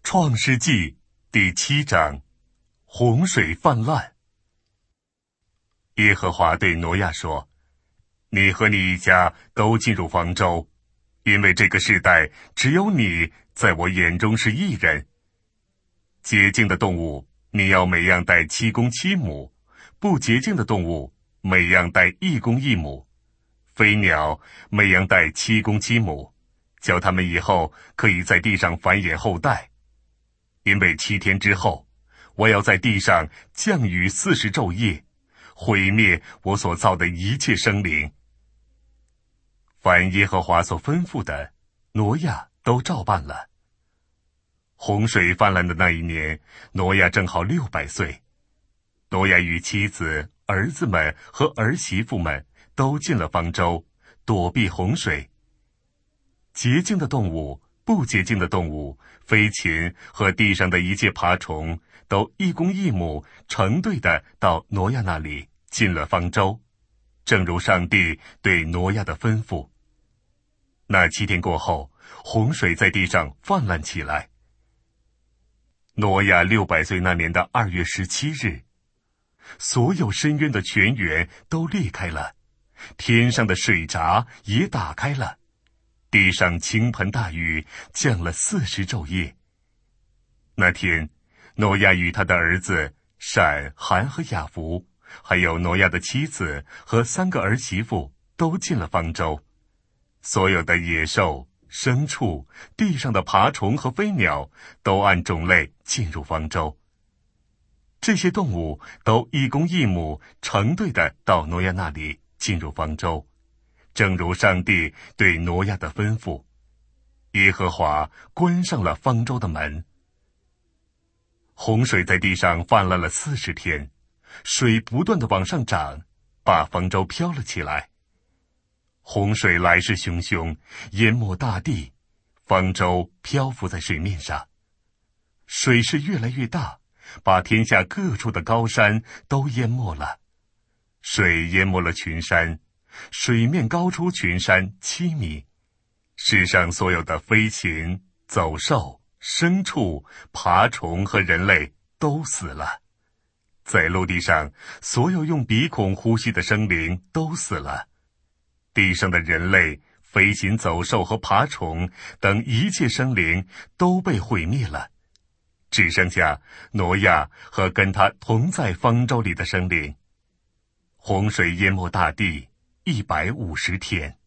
创世纪第7章，洪水泛滥。耶和华对挪亚说：你和你一家都进入方舟，因为这个世代只有你在我眼中是义人。洁净的动物你要每样带7公7母，不洁净的动物每样带1公1母，飞鸟每样带7公7母，叫它们以后可以在地上繁衍后代。因为7天之后，我要在地上降雨40昼夜，毁灭我所造的一切生灵。凡耶和华所吩咐的，挪亚都照办了。洪水泛滥的那一年，挪亚正好600岁。挪亚与妻子、儿子们和儿媳妇们都进了方舟，躲避洪水。洁净的动物、不洁净的动物、飞禽和地上的一切爬虫，都1公1母成对的到挪亚那里，进了方舟，正如上帝对挪亚的吩咐。那7天过后，洪水在地上泛滥起来。挪亚600岁那年的2月17日，所有深渊的泉源都裂开了，天上的水闸也打开了，地上倾盆大雨降了40昼夜。那天，挪亚与他的儿子闪、含和雅弗，还有挪亚的妻子和3个儿媳妇都进了方舟。所有的野兽、牲畜、地上的爬虫和飞鸟都按种类进入方舟。这些动物都1公1母成对的到挪亚那里进入方舟，正如上帝对挪亚的吩咐。耶和华关上了方舟的门。洪水在地上泛滥了40天，水不断地往上涨，把方舟漂了起来。洪水来势汹汹，淹没大地，方舟漂浮在水面上。水势越来越大，把天下各处的高山都淹没了。水淹没了群山，水面高出群山7米。世上所有的飞禽、走兽、牲畜、爬虫和人类都死了。在陆地上，所有用鼻孔呼吸的生灵都死了。地上的人类、飞禽走兽和爬虫等一切生灵都被毁灭了，只剩下挪亚和跟他同在方舟里的生灵。洪水淹没大地150天。